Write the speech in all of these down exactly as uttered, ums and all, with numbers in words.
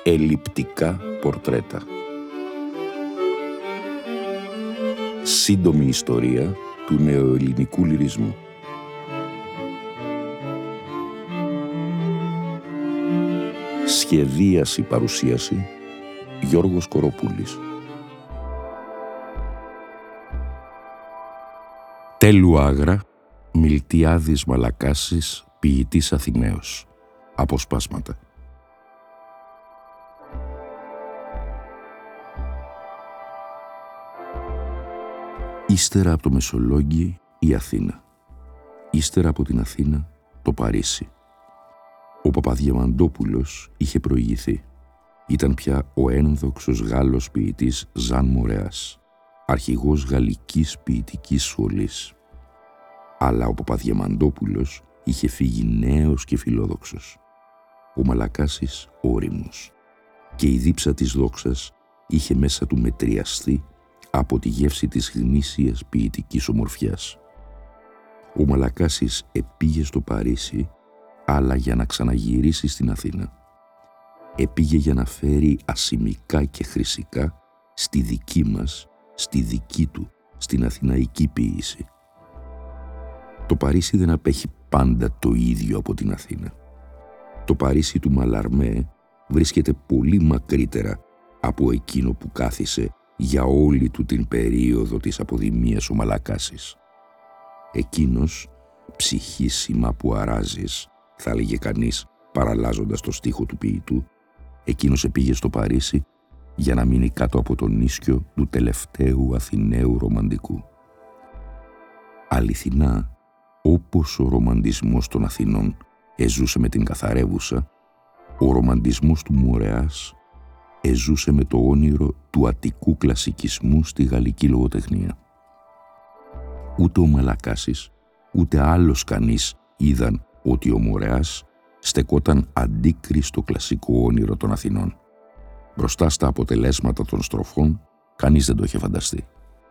Ελλειπτικά πορτρέτα. Σύντομη ιστορία του νεοελληνικού λυρισμού. Σχεδίαση παρουσίαση Γιώργος Κοροπούλης. Τέλου Άγρα, Μιλτιάδης Μαλακάσης, ποιητής Αθηναίος. Αποσπάσματα. Ύστερα από το Μεσολόγγι, η Αθήνα. Ύστερα από την Αθήνα, το Παρίσι. Ο Παπαδιαμαντόπουλος είχε προηγηθεί. Ήταν πια ο ένδοξος Γάλλος ποιητής Ζαν Μορεάς, αρχηγός γαλλικής ποιητικής σχολής. Αλλά ο Παπαδιαμαντόπουλος είχε φύγει νέος και φιλόδοξος. Ο Μαλακάσης όριμος. Και η δίψα της δόξας είχε μέσα του μετριαστεί από τη γεύση της γνήσιας ποιητικής ομορφιάς. Ο Μαλακάσης επήγε στο Παρίσι, αλλά για να ξαναγυρίσει στην Αθήνα. Επήγε για να φέρει ασημικά και χρυσικά στη δική μας, στη δική του, στην αθηναϊκή ποίηση. Το Παρίσι δεν απέχει πάντα το ίδιο από την Αθήνα. Το Παρίσι του Μαλαρμέ βρίσκεται πολύ μακρύτερα από εκείνο που κάθισε για όλη του την περίοδο της αποδημίας ο Μαλακάσης. Εκείνος, ψυχήσιμα που αράζεις, θα έλεγε κανείς παραλλάζοντας το στίχο του ποιητού, εκείνος επήγε στο Παρίσι για να μείνει κάτω από τον ίσκιο του τελευταίου Αθηναίου ρομαντικού. Αληθινά, όπως ο ρομαντισμός των Αθηνών εζούσε με την καθαρεύουσα, ο ρομαντισμός του Μορεάς εζούσε με το όνειρο του αττικού κλασικισμού στη γαλλική λογοτεχνία. Ούτε ο Μαλακάσης, ούτε άλλος κανείς είδαν ότι ο Μορεάς στεκόταν αντίκρι στο κλασικό όνειρο των Αθηνών. Μπροστά στα αποτελέσματα των στροφών, κανείς δεν το είχε φανταστεί.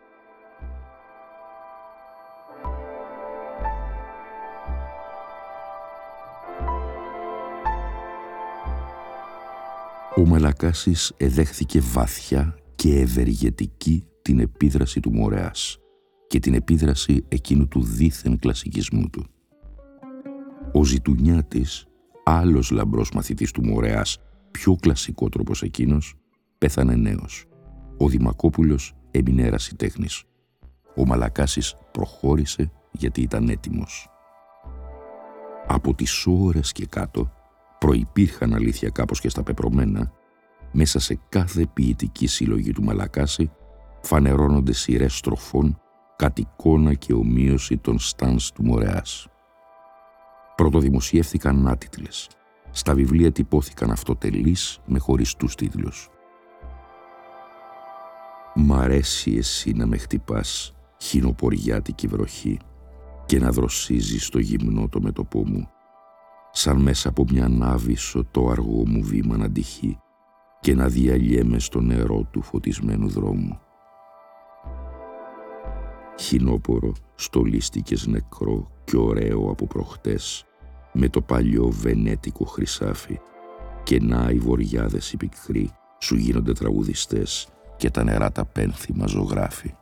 Ο Μαλακάσης εδέχθηκε βαθιά και ευεργετική την επίδραση του Μορεάς και την επίδραση εκείνου του δίθεν κλασικισμού του. Ο Ζητουνιάτης, άλλος λαμπρός μαθητής του Μορεάς, πιο κλασικότροπος εκείνος, πέθανε νέος. Ο Δημακόπουλος έμεινε ερασιτέχνης. Ο Μαλακάσης προχώρησε γιατί ήταν έτοιμος. Από τις ώρες και κάτω προϋπήρχαν αλήθεια κάπως και στα πεπρωμένα, μέσα σε κάθε ποιητική συλλογή του Μαλακάση φανερώνονται σειρές στροφών κατ' εικόνα και ομοίωση των στάνς του Μορεάς. Πρωτοδημοσιεύθηκαν άτιτλες. Στα βιβλία τυπώθηκαν αυτοτελείς με χωριστούς τίτλους. «Μ' αρέσει εσύ να με χτυπάς, χινοποριάτικη βροχή, και να δροσίζεις στο γυμνό το μέτωπό μου, σαν μέσα από μια νάβησο το αργό μου βήμα να τυχεί και να διαλιέμαι στο νερό του φωτισμένου δρόμου. Χινόπορο, στολίστηκες νεκρό και ωραίο από προχτές, με το παλιό βενέτικο χρυσάφι, και να οι βοριάδες οι πικροί σου γίνονται τραγουδιστές και τα νερά τα πένθυμα ζωγράφοι.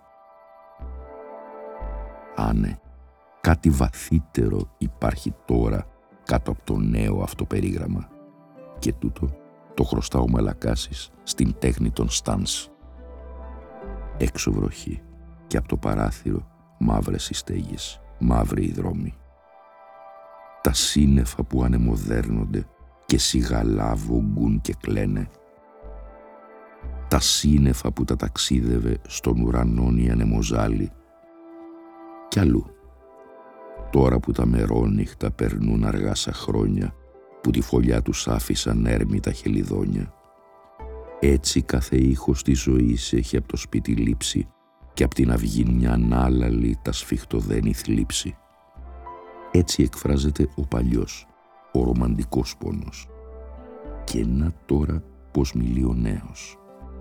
Άνε, κάτι βαθύτερο υπάρχει τώρα κάτω από το νέο αυτό περίγραμμα, και τούτο το χρωστά ο Μαλακάσης στην τέχνη των στάνς. Έξω βροχή και από το παράθυρο μαύρες οι στέγες, μαύροι οι δρόμοι. Τα σύννεφα που ανεμοδέρνονται και σιγαλά βογκούν και κλαίνε. Τα σύννεφα που τα ταξίδευε στον ουρανόν η ανεμοζάλη. Κι αλλού. Τώρα που τα μερόνυχτα περνούν αργά σαν χρόνια, που τη φωλιά τους άφησαν έρμη τα χελιδόνια. Έτσι κάθε ήχος της ζωής έχει από το σπίτι λείψει και από την αυγή μια ανάλαλη τα σφιχτοδένει θλίψη. Έτσι εκφράζεται ο παλιός, ο ρομαντικός πόνος. Και να τώρα πως μιλεί ο νέος.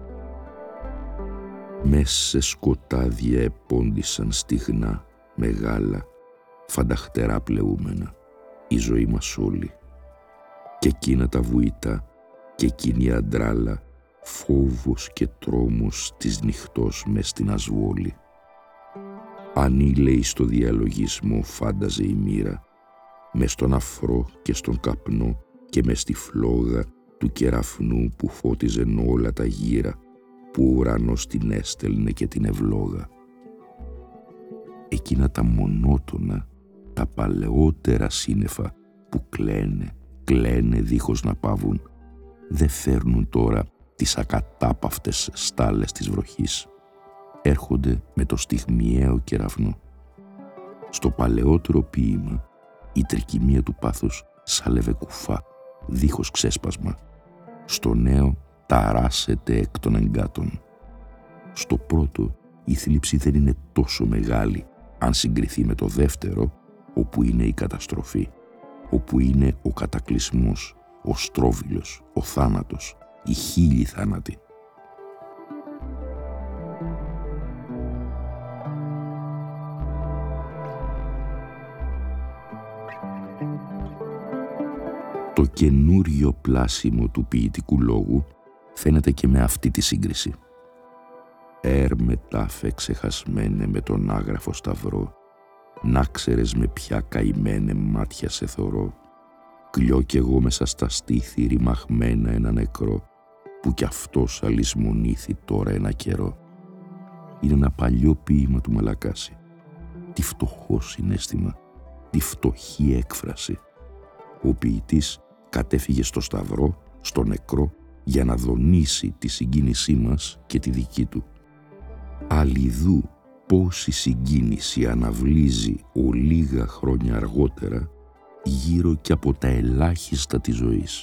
Μες σε σκοτάδια επόντισαν στιγνά, μεγάλα, φανταχτερά πλεούμενα, η ζωή μας όλη. Και εκείνα τα βουητά και εκείνη η αντράλα, φόβος και τρόμος της νυχτός μες στην ασβόλη. Ανήλαιη στο διαλογισμό φάνταζε η μοίρα, μες στον αφρό και στον καπνό και μες στη φλόγα του κεραφνού που φώτιζεν όλα τα γύρα, που ο ουρανός την έστελνε και την ευλόγα. Εκείνα τα μονότονα, τα παλαιότερα σύννεφα που κλαίνε, κλαίνε δίχως να πάβουν, δεν φέρνουν τώρα τις ακατάπαυτες στάλες της βροχής. Έρχονται με το στιγμιαίο κεραυνό. Στο παλαιότερο ποίημα, η τρικυμία του πάθους σάλευε κουφά, δίχως ξέσπασμα. Στο νέο ταράσσεται εκ των εγκάτων. Στο πρώτο, η θλίψη δεν είναι τόσο μεγάλη, αν συγκριθεί με το δεύτερο, όπου είναι η καταστροφή, όπου είναι ο κατακλυσμός, ο στρόβιλος, ο θάνατος, οι χίλιοι θάνατοι. Το καινούριο πλάσιμο του ποιητικού λόγου φαίνεται και με αυτή τη σύγκριση. «Έρμε τάφε ξεχασμένε με τον άγραφο σταυρό, να ξέρες με ποια καημένε μάτια σε θωρώ, κλιώ κι εγώ μέσα στα στήθη ρημαγμένα ένα νεκρό, που κι αυτός αλυσμονήθη τώρα ένα καιρό». Είναι ένα παλιό ποίημα του Μαλακάση. Τι φτωχό συναίσθημα, τι φτωχή έκφραση. Ο ποιητής κατέφυγε στο σταυρό, στο νεκρό, για να δονήσει τη συγκίνησή μας και τη δική του. Αλλιδού πόση συγκίνηση αναβλύζει ο λίγα χρόνια αργότερα γύρω και από τα ελάχιστα της ζωής.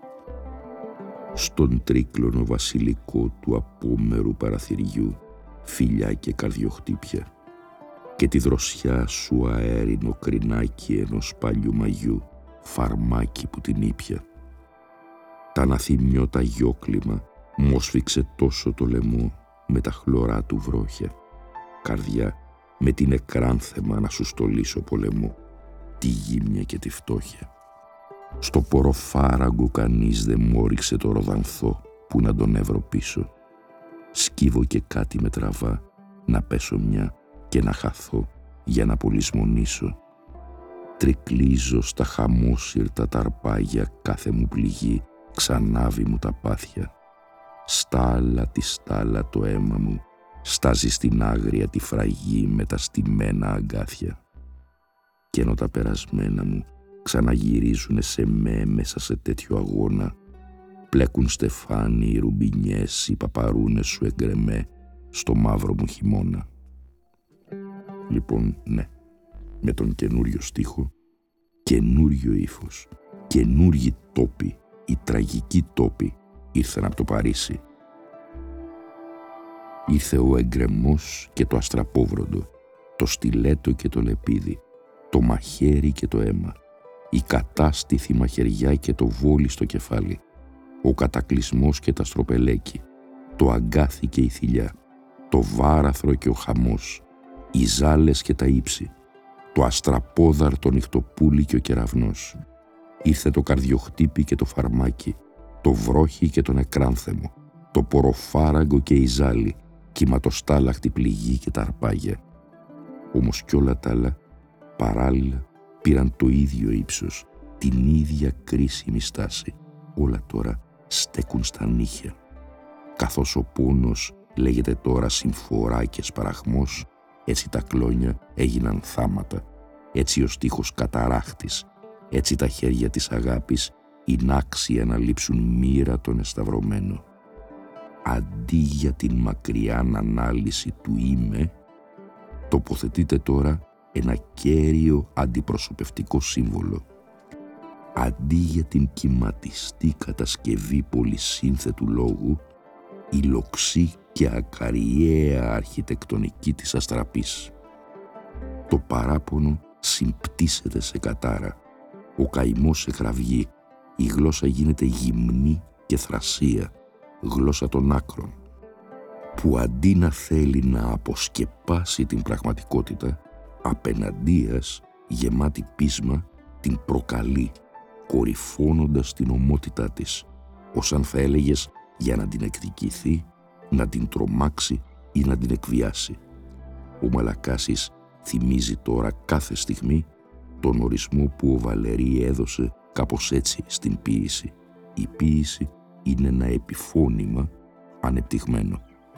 Στον τρίκλωνο βασιλικό του απόμερου παραθυριού φιλιά και καρδιοχτύπια και τη δροσιά σου αέρινο κρινάκι ενός παλιού μαγιού, φαρμάκι που την ήπια. Τα αναθυμιώτα γιόκλημα μόσφιξε τόσο το λαιμό με τα χλωρά του βρόχια. Καρδιά, με την εκράνθεμα να σου στολίσω πολεμό, τη γύμνια και τη φτώχεια. Στο ποροφάραγκο κανείς δεν μόριξε το ροδανθό που να τον έβρω πίσω. Σκύβω και κάτι με τραβά, να πέσω μια και να χαθώ για να πολυσμονήσω. Τρικλίζω στα χαμόσυρτα τα αρπάγια κάθε μου πληγή, ξανάβει μου τα πάθια. Στάλα τη στάλα το αίμα μου, στάζει στην άγρια τη φραγή με τα στημένα αγκάθια. Κι ενώ τα περασμένα μου ξαναγυρίζουνε σε με μέσα σε τέτοιο αγώνα, πλέκουν στεφάνι οι ρουμπινιές, οι παπαρούνες σου εγκρεμέ στο μαύρο μου χειμώνα. Λοιπόν, ναι, με τον καινούριο στίχο, καινούριο ύφος, καινούριοι τόποι, οι τραγικοί τόποι ήρθαν από το Παρίσι. Ήρθε ο εγκρεμός και το αστραπόβροντο, το στιλέτο και το λεπίδι, το μαχαίρι και το αίμα, η κατάστηθη μαχαιριά και το βόλι στο κεφάλι, ο κατακλυσμός και τα στροπελέκι, το αγκάθι και η θηλιά, το βάραθρο και ο χαμός, οι ζάλες και τα ύψη, το αστραπόδαρτο νυχτοπούλι και ο κεραυνός. Ήρθε το καρδιοχτύπι και το φαρμάκι, το βρόχι και τον εκράνθεμο, το ποροφάραγκο και η ζάλη, κυματοστάλαχτη πληγή και τα αρπάγια. Όμως κι όλα τα άλλα παράλληλα πήραν το ίδιο ύψος, την ίδια κρίσιμη στάση. Όλα τώρα στέκουν στα νύχια. Καθώς ο πόνος λέγεται τώρα συμφορά και σπαραχμός, έτσι τα κλόνια έγιναν θάματα, έτσι ο στίχος καταράχτης, έτσι τα χέρια της αγάπης είναι άξια να λείψουν μοίρα τον εσταυρωμένο. Αντί για την μακριά ανάλυση του είμαι, τοποθετείται τώρα ένα κέριο αντιπροσωπευτικό σύμβολο. Αντί για την κυματιστή κατασκευή πολυσύνθετου λόγου, η λοξή και ακαριαία αρχιτεκτονική της αστραπής. Το παράπονο συμπτύσσεται σε κατάρα, ο καημός σε κραυγή, η γλώσσα γίνεται γυμνή και θρασία, γλώσσα των άκρων, που αντί να θέλει να αποσκεπάσει την πραγματικότητα, απεναντίας, γεμάτη πείσμα, την προκαλεί, κορυφώνοντας την ομότητά της, ως αν θα έλεγες για να την εκδικηθεί, να την τρομάξει ή να την εκβιάσει. Ο Μαλακάσης θυμίζει τώρα κάθε στιγμή τον ορισμό που ο Βαλερή έδωσε κάπως έτσι στην ποίηση. Η ποίηση είναι ένα επιφώνημα ανεπτυγμένο.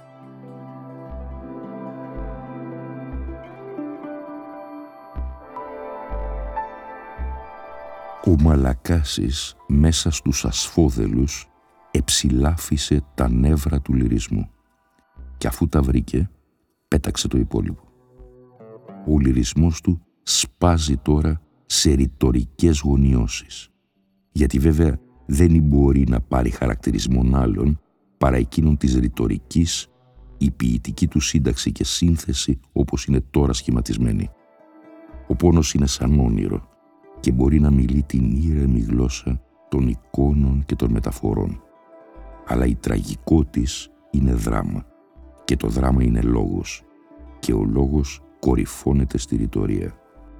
Ο Μαλακάσης μέσα στους ασφόδελους εψηλάφισε τα νεύρα του λυρισμού και αφού τα βρήκε πέταξε το υπόλοιπο. Ο λυρισμός του σπάζει τώρα σε ρητορικές γωνιώσεις, γιατί βέβαια δεν μπορεί να πάρει χαρακτηρισμόν άλλων παρά εκείνον της ρητορικής, η ποιητική του σύνταξη και σύνθεση όπως είναι τώρα σχηματισμένη. Ο πόνος είναι σαν όνειρο και μπορεί να μιλεί την ήρεμη γλώσσα των εικόνων και των μεταφορών. Αλλά η τραγικό της είναι δράμα και το δράμα είναι λόγος και ο λόγος κορυφώνεται στη ρητορία.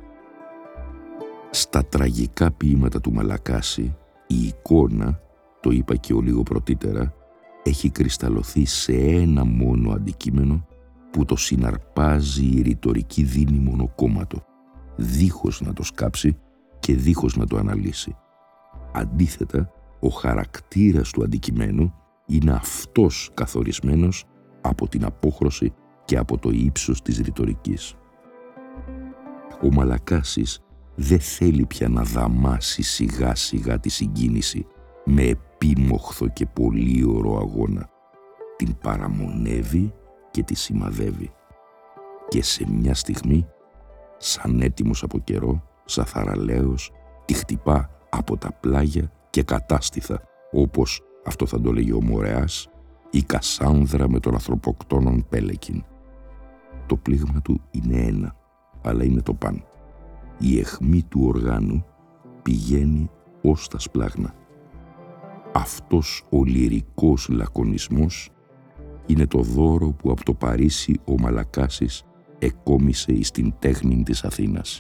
Στα τραγικά ποίηματα του Μαλακάση η εικόνα, το είπα και ο λίγο πρωτήτερα, έχει κρυσταλλωθεί σε ένα μόνο αντικείμενο που το συναρπάζει η ρητορική δίνει μονοκόμματο, δίχως να το σκάψει και δίχως να το αναλύσει. Αντίθετα, ο χαρακτήρας του αντικειμένου είναι αυτός καθορισμένος από την απόχρωση και από το ύψος της ρητορικής. Ο Μαλακάσης δεν θέλει πια να δαμάσει σιγά σιγά τη συγκίνηση με επίμοχθο και πολύωρο αγώνα. Την παραμονεύει και τη σημαδεύει. Και σε μια στιγμή, σαν έτοιμος από καιρό, σαν θαραλέος, τη χτυπά από τα πλάγια και κατάστηθα, όπως αυτό θα το λέγει ο Μορεάς, η Κασάνδρα με τον ανθρωποκτόνον Πέλεκιν. Το πλήγμα του είναι ένα, αλλά είναι το παν. Η αιχμή του οργάνου πηγαίνει ως τα σπλάγνα. Αυτός ο λυρικός λακωνισμός είναι το δώρο που από το Παρίσι ο Μαλακάσης εκόμισε εις την τέχνη της Αθήνας.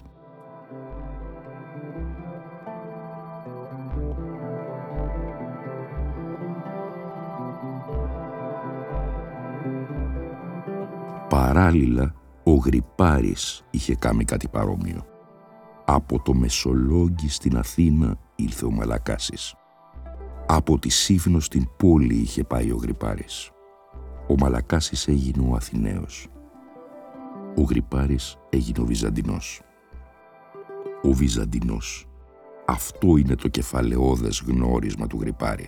Παράλληλα, ο Γρυπάρης είχε κάνει κάτι παρόμοιο. Από το Μεσολόγγι στην Αθήνα ήλθε ο Μαλακάσης. Από τη Σύφνο στην πόλη είχε πάει ο Γρυπάρης. Ο Μαλακάσης έγινε ο Αθηναίος. Ο Γρυπάρης έγινε ο Βυζαντινός. Ο Βυζαντινός. Αυτό είναι το κεφαλαιώδες γνώρισμα του Γρυπάρη.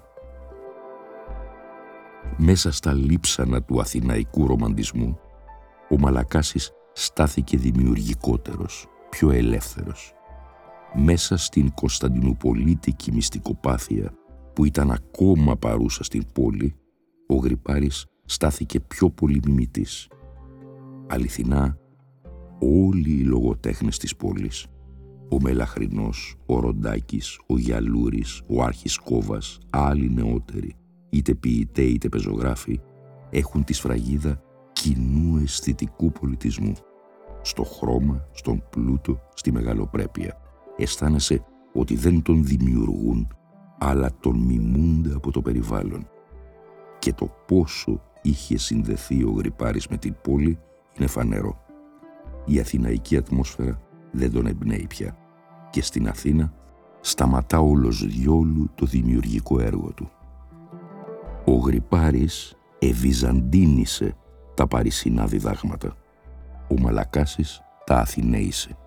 Μέσα στα λείψανα του αθηναϊκού ρομαντισμού, ο Μαλακάσης στάθηκε δημιουργικότερος, πιο ελεύθερος. Μέσα στην κωνσταντινουπολίτικη μυστικοπάθεια που ήταν ακόμα παρούσα στην πόλη, ο Γρυπάρης στάθηκε πιο πολύ μιμητής. Αληθινά, όλοι οι λογοτέχνες της πόλης, ο Μελαχρινός, ο Ροντάκης, ο Γιαλούρης, ο Άρχης Κόβας, άλλοι νεότεροι, είτε ποιητέ είτε πεζογράφοι, έχουν τη σφραγίδα κοινού αισθητικού πολιτισμού. Στο χρώμα, στον πλούτο, στη μεγαλοπρέπεια. Αισθάνεσαι ότι δεν τον δημιουργούν, αλλά τον μιμούνται από το περιβάλλον. Και το πόσο είχε συνδεθεί ο Γρυπάρης με την πόλη είναι φανερό. Η αθηναϊκή ατμόσφαιρα δεν τον εμπνέει πια και στην Αθήνα σταματά όλος διόλου το δημιουργικό έργο του. Ο Γρυπάρης εβυζαντίνησε τα παρισινά διδάγματα. Ο Μαλακάσης τα αθηναίησε.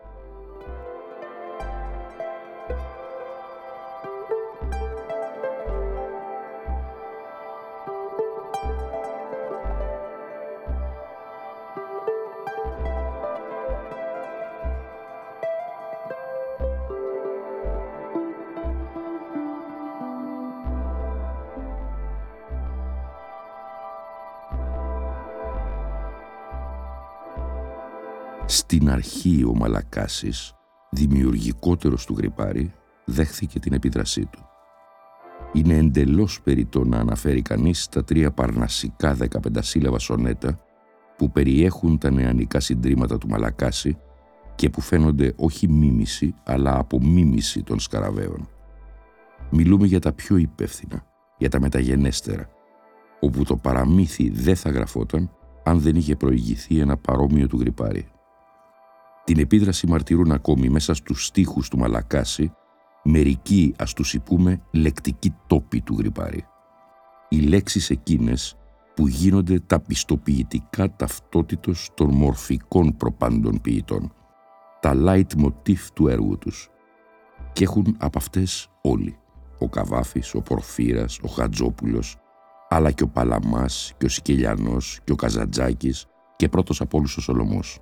Στην αρχή ο Μαλακάσης, δημιουργικότερος του Γρυπάρη, δέχθηκε την επίδρασή του. Είναι εντελώς περιττό να αναφέρει κανείς τα τρία παρνασικά δεκαπεντασύλλαβα σονέτα που περιέχουν τα νεανικά συντρίμματα του Μαλακάση και που φαίνονται όχι μίμηση αλλά απομίμηση των Σκαραβαίων. Μιλούμε για τα πιο υπεύθυνα, για τα μεταγενέστερα, όπου το παραμύθι δεν θα γραφόταν αν δεν είχε προηγηθεί ένα παρόμοιο του Γρυπάρη. Την επίδραση μαρτυρούν ακόμη μέσα στους στίχους του Μαλακάση μερικοί, ας τους υπούμε, λεκτικοί τόποι του Γρυπάρη. Οι λέξεις εκείνες που γίνονται τα πιστοποιητικά ταυτότητος των μορφικών προπάντων ποιητών, τα light motif του έργου τους. Και έχουν από αυτές όλοι, ο Καβάφης, ο Πορφύρας, ο Χατζόπουλος, αλλά και ο Παλαμάς και ο Σικελιανός και ο Καζαντζάκης και πρώτος από όλους ο Σολωμός.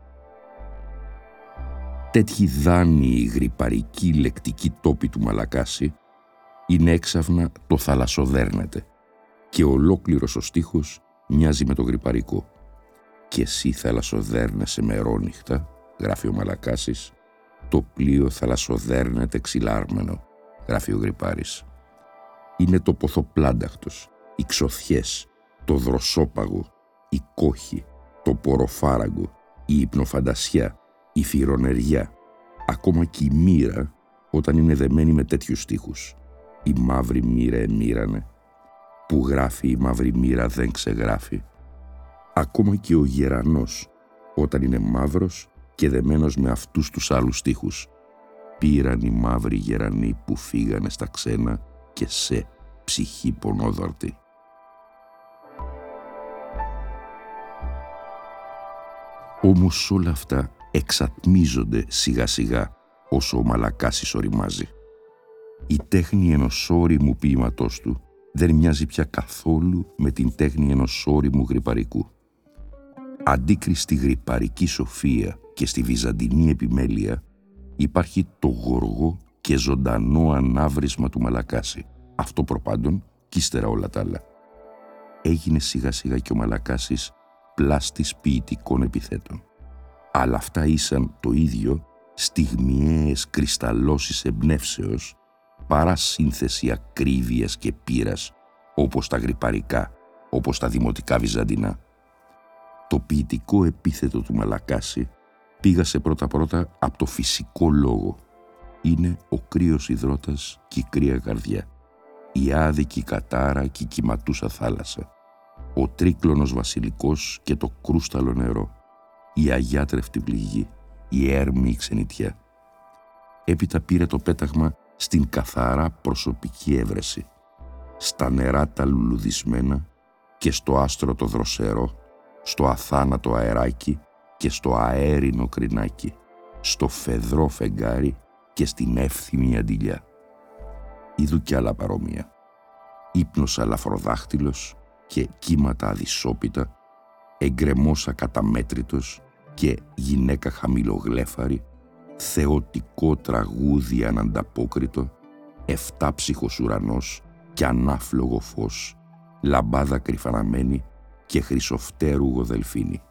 Τέτοιοι δάνειοι γρυπαρικοί λεκτικοί τόποι του Μαλακάση είναι έξαφνα το θαλασσοδέρνεται και ολόκληρος ο στίχος μοιάζει με το γρυπαρικό. «Και εσύ θαλασσοδέρνεσαι μερόνυχτα», γράφει ο Μαλακάσης, «το πλοίο θαλασσοδέρνεται ξυλάρμενο», γράφει ο Γρυπάρης. Είναι το ποθοπλάνταχτος, οι ξωθιές, το δροσόπαγο, η κόχη, το ποροφάραγκο, η υπνοφαντασιά, η φυρονεριά, ακόμα και η μοίρα όταν είναι δεμένη με τέτοιους στίχους. «Η μαύρη μοίρα εμοίρανε», «που γράφει η μαύρη μοίρα δεν ξεγράφει». Ακόμα και ο γερανός όταν είναι μαύρος και δεμένος με αυτούς τους άλλους στίχους. «Πήραν οι μαύροι γερανοί που φύγανε στα ξένα και σε ψυχή πονόδαρτη». Όμως όλα αυτά εξατμίζονται σιγά σιγά όσο ο Μαλακάσης οριμάζει. Η τέχνη ενός όριμου ποίηματός του δεν μοιάζει πια καθόλου με την τέχνη ενός όριμου γρυπαρικού. Αντίκριση στη γρυπαρική σοφία και στη βυζαντινή επιμέλεια υπάρχει το γοργό και ζωντανό ανάβρισμα του Μαλακάση. Αυτό προπάντων κι ύστερα όλα τα άλλα. Έγινε σιγά σιγά και ο Μαλακάσης πλάστης ποιητικών επιθέτων. Αλλά αυτά ήσαν το ίδιο στιγμιαίες κρυσταλλώσεις εμπνεύσεως παρά σύνθεση ακρίβειας και πείρας όπως τα γρυπαρικά, όπως τα δημοτικά βυζαντινά. Το ποιητικό επίθετο του Μαλακάση πήγασε πρώτα-πρώτα από το φυσικό λόγο. Είναι ο κρύος υδρότας και η κρύα καρδιά, η άδικη κατάρα και η κυματούσα θάλασσα, ο τρίκλωνος βασιλικός και το κρούσταλο νερό, η αγιάτρευτη πληγή, η έρμη ξενιτιά. Έπειτα πήρε το πέταγμα στην καθαρά προσωπική έβρεση, στα νερά τα λουλουδισμένα και στο άστρο το δροσερό, στο αθάνατο αεράκι και στο αέρινο κρινάκι, στο φεδρό φεγγάρι και στην εύθυμη αντιλιά. Είδου κι άλλα παρόμοια. Ύπνος αλαφροδάχτυλος και κύματα αδυσόπιτα, εγκρεμός ακαταμέτρητος και γυναίκα χαμηλογλέφαρη, θεοτικό τραγούδι ανανταπόκριτο, εφτάψυχος ουρανός και ανάφλογο φως, λαμπάδα κρυφαναμένη και χρυσοφτέρουγο δελφίνι.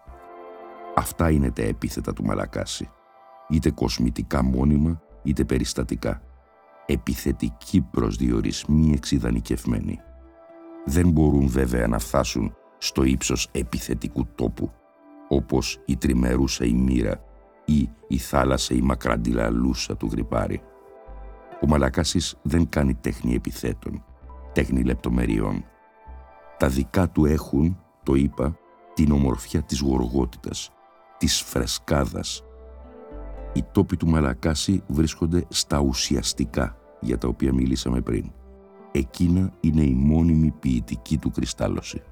Αυτά είναι τα επίθετα του Μαλακάση, είτε κοσμητικά μόνιμα, είτε περιστατικά, επιθετικοί προσδιορισμοί εξειδανικευμένοι. Δεν μπορούν βέβαια να φτάσουν στο ύψος επιθετικού τόπου, όπως η τριμερούσα η μοίρα ή η θάλασσα η μακραντιλαλούσα του Γρυπάρη. Ο Μαλακάσης δεν κάνει τέχνη επιθέτων, τέχνη λεπτομεριών. Τα δικά του έχουν, το είπα, την ομορφιά της γοργότητας, της φρεσκάδας. Οι τόποι του Μαλακάση βρίσκονται στα ουσιαστικά, για τα οποία μιλήσαμε πριν. Εκείνα είναι η μόνιμη ποιητική του κρυστάλλωση.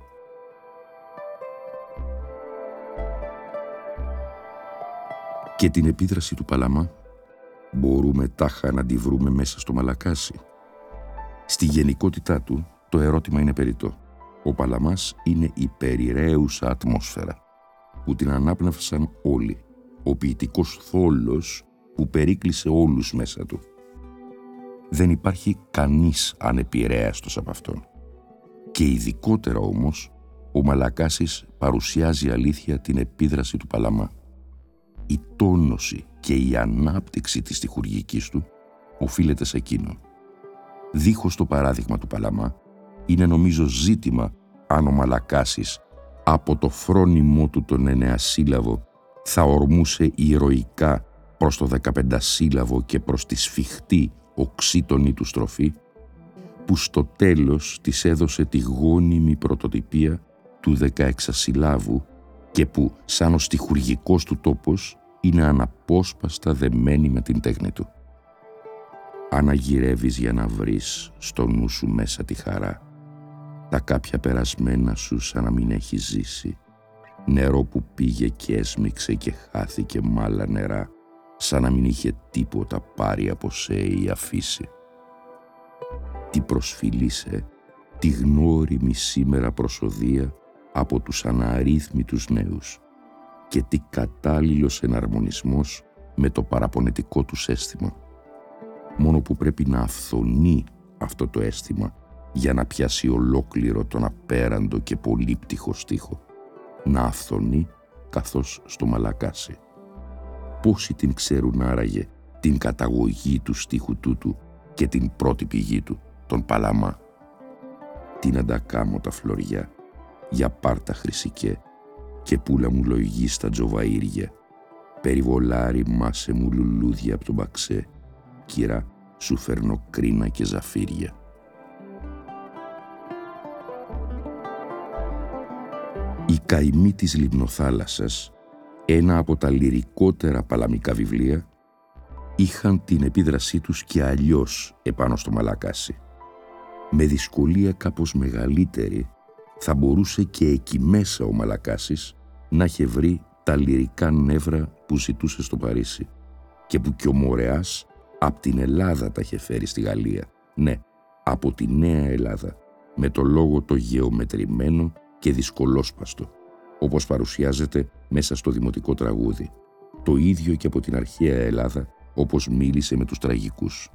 Και την επίδραση του Παλαμά μπορούμε τάχα να τη βρούμε μέσα στο Μαλακάση. Στη γενικότητά του το ερώτημα είναι περιττό. Ο Παλαμάς είναι η περιραίουσα ατμόσφαιρα που την ανάπνευσαν όλοι, ο ποιητικός θόλος που περίκλεισε όλους μέσα του. Δεν υπάρχει κανείς ανεπηρέαστος από αυτόν. Και ειδικότερα όμως, ο Μαλακάσης παρουσιάζει αλήθεια την επίδραση του Παλαμά. Η τόνωση και η ανάπτυξη της στιχουργικής του οφείλεται σε εκείνον. Δίχως το παράδειγμα του Παλαμά, είναι νομίζω ζήτημα αν ο Μαλακάσης από το φρόνιμό του τον εννεασύλλαβο θα ορμούσε ηρωικά προς το δεκαπεντασύλλαβο και προς τη σφιχτή οξύτονη του στροφή, που στο τέλος της έδωσε τη γόνιμη πρωτοτυπία του δεκαεξασυλλάβου και που, σαν ο στιχουργικός του τόπος, είναι αναπόσπαστα δεμένη με την τέχνη του. Αναγυρεύεις για να βρεις στο νου σου μέσα τη χαρά, τα κάποια περασμένα σου σαν να μην έχει ζήσει, νερό που πήγε και έσμιξε και χάθηκε μ' άλλα νερά, σαν να μην είχε τίποτα πάρει από σε ή αφήσει. Τι προσφυλίσαι, τη γνώριμη σήμερα προσοδεία από τους αναρρύθμιτους νέους και τι κατάλληλος εναρμονισμός με το παραπονετικό τους αίσθημα. Μόνο που πρέπει να αυθονεί αυτό το αίσθημα για να πιάσει ολόκληρο τον απέραντο και πολύπτυχο στίχο. Να αυθονεί καθώς στο μαλακάσει. Πόσοι την ξέρουν άραγε την καταγωγή του στίχου τούτου και την πρώτη πηγή του, τον Παλαμά. Τι να τα κάμω τα φλωριά, για πάρτα χρυσικέ και πουλα μου λογή στα τζοβαΐρια, περιβολάρι μάσε μου λουλούδια από τον μπαξέ, κυρά σου φέρνω κρίνα και ζαφύρια. «Η καημή της λιμνοθάλασσας», ένα από τα λυρικότερα παλαμικά βιβλία, είχαν την επίδρασή τους και αλλιώς επάνω στο μαλακάσι. Με δυσκολία κάπως μεγαλύτερη θα μπορούσε και εκεί μέσα ο Μαλακάσης να είχε βρει τα λυρικά νεύρα που ζητούσε στο Παρίσι και που κι ο Μορεάς απ' την Ελλάδα τα είχε φέρει στη Γαλλία. Ναι, από τη Νέα Ελλάδα, με το λόγο το γεωμετρημένο και δυσκολόσπαστο, όπως παρουσιάζεται μέσα στο δημοτικό τραγούδι. Το ίδιο και από την αρχαία Ελλάδα, όπως μίλησε με τους τραγικούς.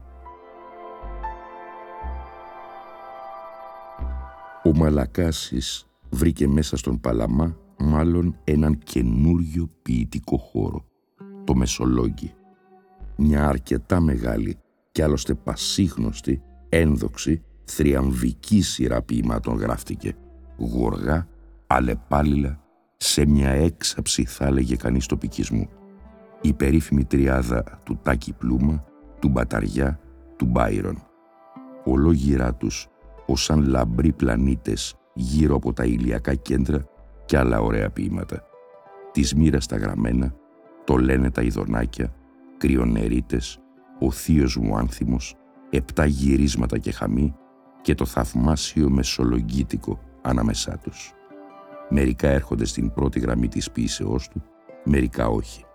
Ο Μαλακάσης βρήκε μέσα στον Παλαμά μάλλον έναν καινούριο ποιητικό χώρο, το Μεσολόγγι. Μια αρκετά μεγάλη και άλλωστε πασίγνωστη, ένδοξη, θριαμβική σειρά ποιημάτων γράφτηκε, γοργά, αλλεπάλληλα, σε μια έξαψη θα έλεγε κανείς τοπικισμού. Η περίφημη τριάδα του Τάκη Πλούμα, του Μπαταριά, του Μπάιρον. Ολόγυρά τους ως σαν λαμπροί πλανήτες γύρω από τα ηλιακά κέντρα και άλλα ωραία ποίηματα. Της μοίρας τα γραμμένα, το λένε τα ειδονάκια, κρυονερίτες, ο θείος μου άνθιμος, επτά γυρίσματα και χαμή και το θαυμάσιο μεσολογγίτικο ανάμεσά τους. Μερικά έρχονται στην πρώτη γραμμή της ποίησεώς του, μερικά όχι.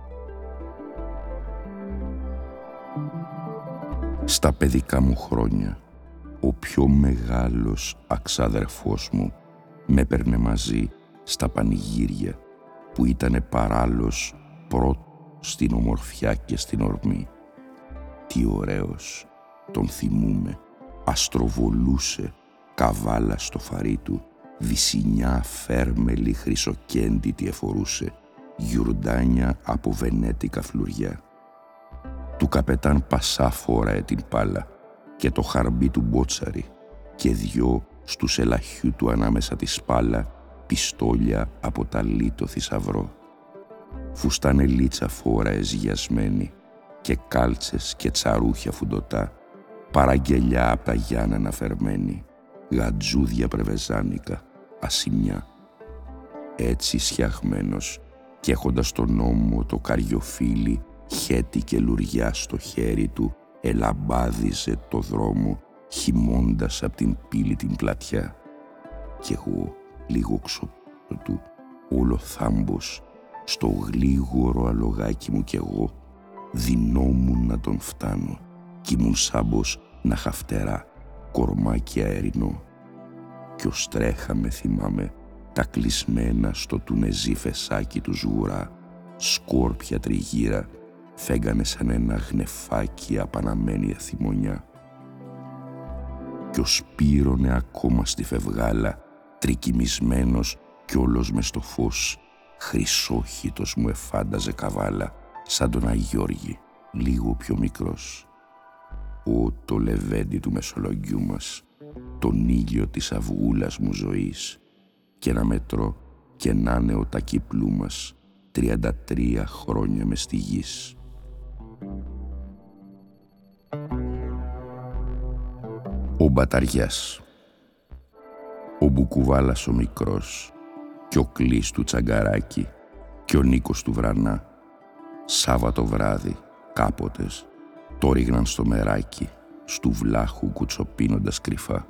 Στα παιδικά μου χρόνια, ο πιο μεγάλος αξάδερφός μου με έπαιρνε μαζί στα πανηγύρια που ήτανε παράλληλος πρώτο στην ομορφιά και στην ορμή. Τι ωραίος, τον θυμούμε, αστροβολούσε καβάλα στο φαρί του, βυσσινιά φέρμελη χρυσοκέντητη εφορούσε, γιουρντάνια από βενέτικα φλουριά. Του καπετάν Πασά φόραε την πάλα και το χαρμπί του μπότσαρι και δυο στους ελαχιού του ανάμεσα τη σπάλα πιστόλια από ταλί το θησαυρό. Φουστανελίτσα φόραε ζυγιασμένη και κάλτσες και τσαρούχια φουντοτά, παραγγελιά απ' τα Γιάννενα φερμένη, γατζούδια πρεβεζάνικα, ασημιά. Έτσι σιαχμένος και έχοντας τον ώμο το καριοφύλι χέτη και λουριά στο χέρι του, ελαμπάδιζε το δρόμο χυμώντας απ' την πύλη την πλατιά. Κι εγώ λίγο ξοπλό του, όλο θάμπος, στο γλίγορο αλογάκι μου κι εγώ, δεινόμουν να τον φτάνω κι ήμουν σάμπος να χαφτερά, κορμάκι αερινό. Κι ως τρέχαμε θυμάμαι τα κλεισμένα στο τουνεζί φεσάκι του σγουρά, σκόρπια τριγύρα φέγγανε σαν ένα γνεφάκι απαναμένη εθιμονιά. Κι ο σπύρωνε ακόμα στη φευγάλα, τρικυμισμένος κι όλος μες στο φως, χρυσόχυτος μου εφάνταζε καβάλα, σαν τον Αγιώργη, λίγο πιο μικρός. Ω το λεβέντι του Μεσολογγιού μας, τον ήλιο της αυγούλας μου ζωής, και να μετρώ και να είναι ο τακύπλου μας, τριάντα τρία χρόνια μες στη γης. Ο Μπαταριάς. Ο Μπουκουβάλας ο μικρός κι ο Κλής του Τσαγκαράκη κι ο Νίκος του Βρανά, Σάββατο βράδυ κάποτες το ρίγναν στο μεράκι στου βλάχου κουτσοπίνοντας κρυφά.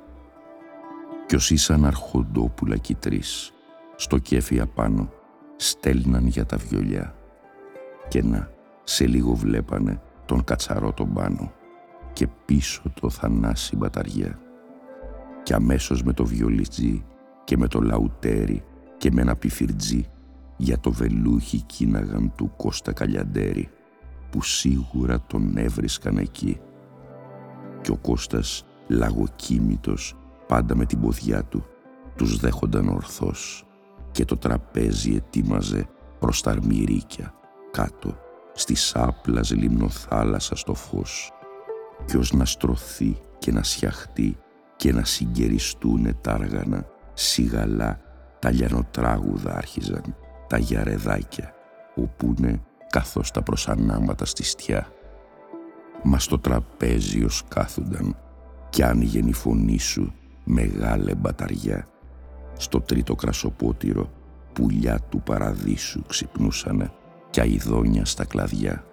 Κι όσοι σαν αρχοντόπουλα κι τρεις στο κέφι απάνω στέλναν για τα βιολιά. Και να, σε λίγο βλέπανε τον κατσαρό τον πάνω και πίσω το Θανάση Μπαταριά. Κι αμέσως με το βιολιτζί και με το λαουτέρι και με ένα πιφιρτζί για το βελούχι κίναγαν του Κώστα Καλιαντέρη, που σίγουρα τον έβρισκαν εκεί. Κι ο Κώστας, λαγοκίμητος, πάντα με την ποδιά του, τους δέχονταν ορθώς και το τραπέζι ετοίμαζε προς τα αρμυρίκια, κάτω, στη σάπλας λιμνοθάλασσα στο φως. Κι ως να στρωθεί και να σιαχτεί και να συγκεριστούνε τ' άργανα, σιγαλά τα λιανοτράγουδα άρχιζαν, τα γιαρεδάκια, οπούνε καθώς τα προσανάματα στη στιά. Μα στο τραπέζι ως κάθουνταν κι άνοιγεν η φωνή σου, μεγάλε Μπαταριά. Στο τρίτο κρασοπότηρο πουλιά του παραδείσου ξυπνούσανε κι αηδόνια στα κλαδιά.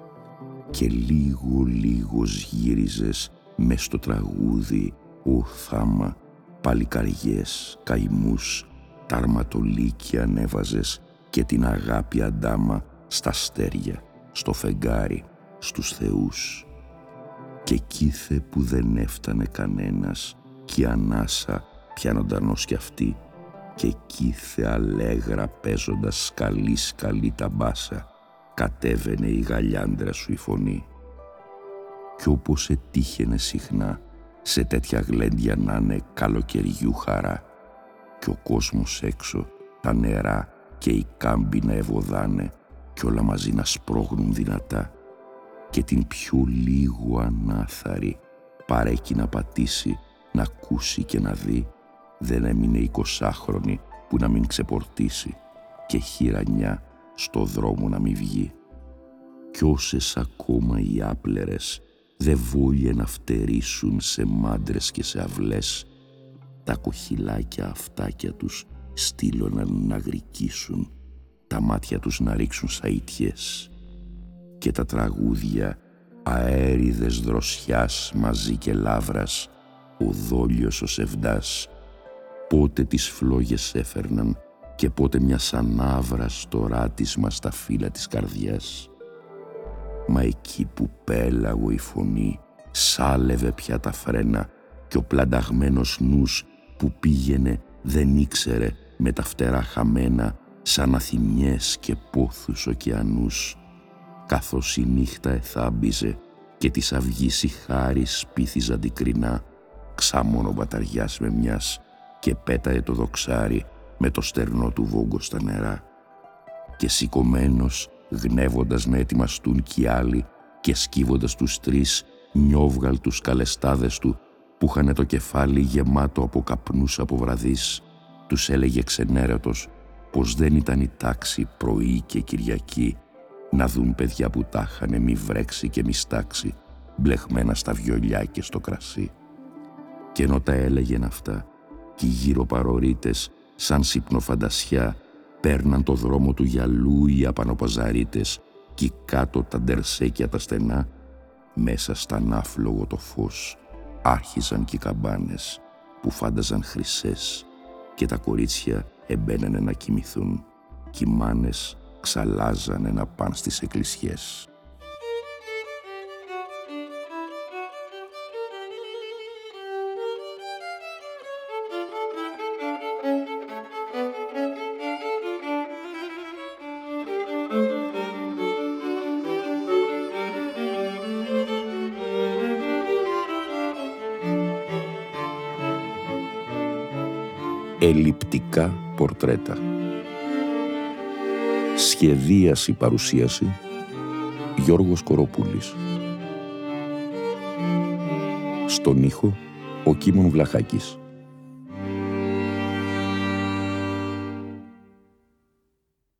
Και λίγο λίγος γύριζες μες στο τραγούδι, ο θάμα, παλικαριές, καημούς, τα αρματολίκια ανέβαζες και την αγάπη αντάμα στα αστέρια, στο φεγγάρι, στους θεούς. Και κήθε που δεν έφτανε κανένας κι η ανάσα πιάνοντανός κι αυτή, και κήθε αλέγρα παίζοντας σκαλί σκαλί τα μπάσα, κατέβαινε η γαλιάντρα σου η φωνή. Κι όπως ετύχαινε συχνά σε τέτοια γλέντια να είναι καλοκαιριού χαρά, κι ο κόσμος έξω, τα νερά και οι κάμποι να ευωδάνε κι όλα μαζί να σπρώχνουν δυνατά, και την πιο λίγο ανάθαρη παρέκει να πατήσει, να ακούσει και να δει, δεν έμεινε εικοσάχρονη που να μην ξεπορτήσει και χειρανιά στο δρόμο να μην βγει. Κι όσες ακόμα οι άπλερες δε βόλιε να φτερίσουν σε μάντρες και σε αυλές, τα κοχυλάκια αυτάκια τους στείλωναν να γρικίσουν, τα μάτια τους να ρίξουν σαΐτιες, και τα τραγούδια αέριδες δροσιάς μαζί και λάβρας, ο δόλιος ο σεβδάς, πότε τις φλόγες έφερναν και πότε μια σανάβρα στο ράτισμα στα φύλλα της καρδιάς. Μα εκεί που πέλαγω η φωνή σάλευε πια τα φρένα κι ο πλανταγμένος νους που πήγαινε δεν ήξερε με τα φτερά χαμένα σαν αθυμιές και πόθους ωκεανούς, καθώς η νύχτα εθάμπιζε και της αυγής η χάρη σπίθιζαν αντικρινά, ξάμωνο ο Μπαταριάς με μιας και πέταε το δοξάρι με το στερνό του βόγκο στα νερά. Και σηκωμένος, γνεύοντας να ετοιμαστούν κι οι άλλοι και σκύβοντας τους τρεις νιόβγαλ τους καλεστάδες του που είχαν το κεφάλι γεμάτο από καπνούς από βραδείς, τους έλεγε ξενέρωτος πως δεν ήταν η τάξη πρωί και Κυριακή να δουν παιδιά που τα είχανε μη βρέξει και μη στάξει, μπλεχμένα στα βιολιά και στο κρασί. Και ενώ τα έλεγεν αυτά, κι οι γύρω παρορίτες, σαν συπνοφαντασιά, παίρναν το δρόμο του γυαλού οι απανοπαζαρίτες κι κάτω τα ντερσέκια τα στενά, μέσα στα ναύλογο το φως άρχιζαν κι οι καμπάνες που φάνταζαν χρυσές και τα κορίτσια εμπαίνανε να κοιμηθούν κι οι μάνες ξαλάζανε να πάνε στις εκκλησιές. Ελλειπτικά πορτρέτα. Σχεδίαση παρουσίαση Γιώργος Κοροπούλης. Στον ήχο ο Κίμων Βλαχάκης.